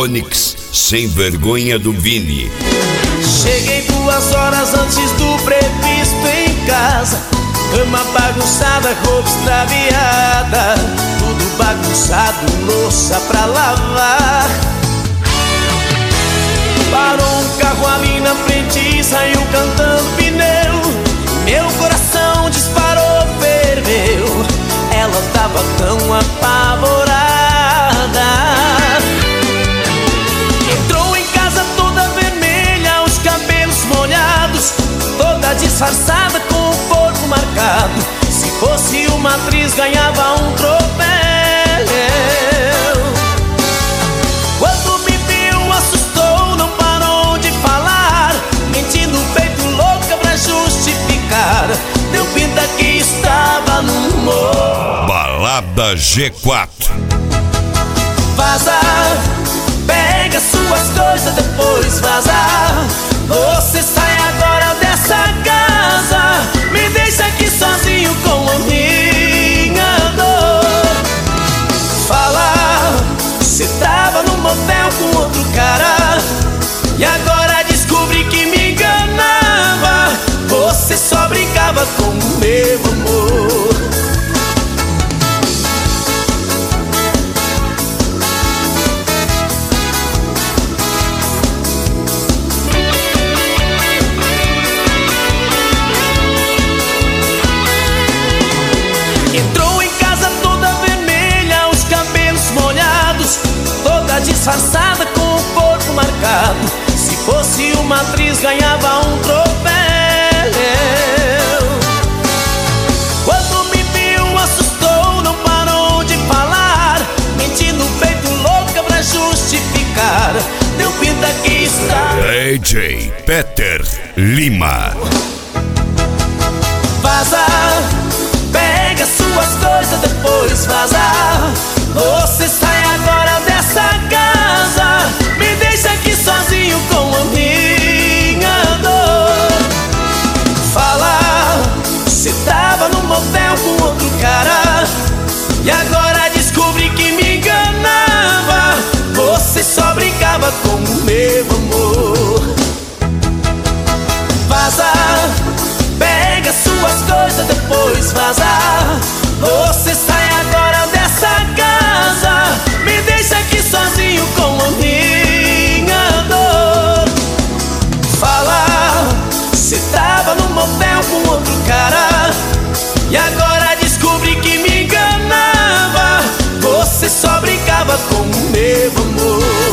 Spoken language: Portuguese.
Onix, sem vergonha do Vini. Cheguei 2 horas antes do previsto em casa. Cama bagunçada, roupa extraviada, tudo bagunçado, louça pra lavar. Parou um carro ali na frente e saiu cantando pneu. Meu coração disparou, ferveu. Ela tava tão apavorada. Entrou em casa toda vermelha, os cabelos molhados, toda disfarçada com o corpo marcado. Se fosse uma atriz ganhava um troféu. Quando me viu assustou, não parou de falar, mentindo feito louca pra justificar. Deu pinta que estava no humor. Balada G4. Vaza, pega suas coisas, depois vaza. Você sai agora dessa casa, me deixa aqui sozinho com a minha dor. Fala, você tava no motel com outro cara e agora descobri que me enganava. Você só brincava com o meu amor. Entrou em casa toda vermelha, os cabelos molhados, toda disfarçada com o corpo marcado. Se fosse uma atriz ganhava um troféu. Quando me viu assustou, não parou de falar, mentindo feito louca pra justificar. Deu pinta que está DJ Peter Lima. Vaza, pega suas coisas, depois vaza. Você sai agora dessa casa, me deixa aqui sozinho com a minha dor. Fala, você tava no motel com outro cara e agora descobri que me enganava. Você só brincava com o meu amor. Vaza, pega suas coisas, depois vaza. Você sai agora dessa casa, me deixa aqui sozinho com a minha dor. Fala, você tava no motel com outro cara e agora descobri que me enganava. Você só brincava com o meu amor.